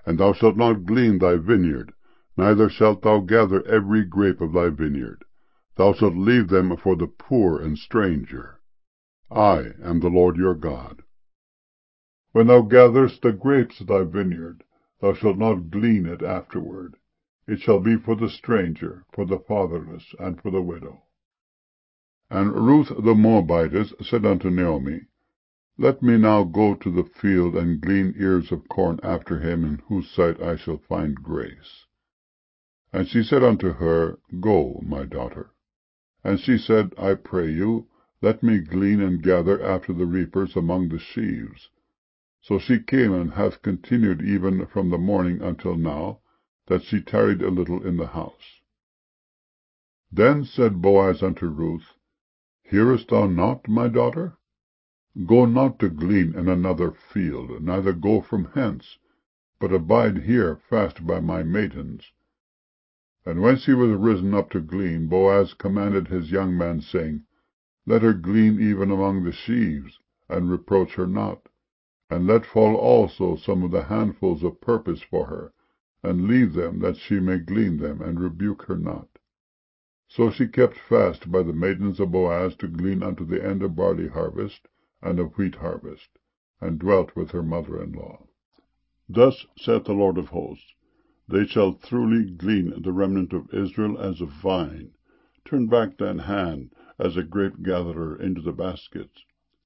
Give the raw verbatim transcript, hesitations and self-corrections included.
And thou shalt not glean thy vineyard, neither shalt thou gather every grape of thy vineyard. Thou shalt leave them for the poor and stranger. I am the Lord your God. When thou gatherest the grapes of thy vineyard, thou shalt not glean it afterward. It shall be for the stranger, for the fatherless, and for the widow. And Ruth the Moabitess said unto Naomi, Let me now go to the field and glean ears of corn after him in whose sight I shall find grace. And she said unto her, Go, my daughter. And she said, I pray you, let me glean and gather after the reapers among the sheaves. So she came, and hath continued even from the morning until now, that she tarried a little in the house. Then said Boaz unto Ruth, Hearest thou not, my daughter? Go not to glean in another field, neither go from hence, but abide here fast by my maidens. And when she was risen up to glean, Boaz commanded his young man, saying, Let her glean even among the sheaves, and reproach her not. And let fall also some of the handfuls of purpose for her, and leave them, that she may glean them, and rebuke her not. So she kept fast by the maidens of Boaz to glean unto the end of barley harvest, and of wheat harvest, and dwelt with her mother-in-law. Thus saith the Lord of hosts, They shall truly glean the remnant of Israel as a vine. Turn back thine hand as a grape-gatherer into the baskets.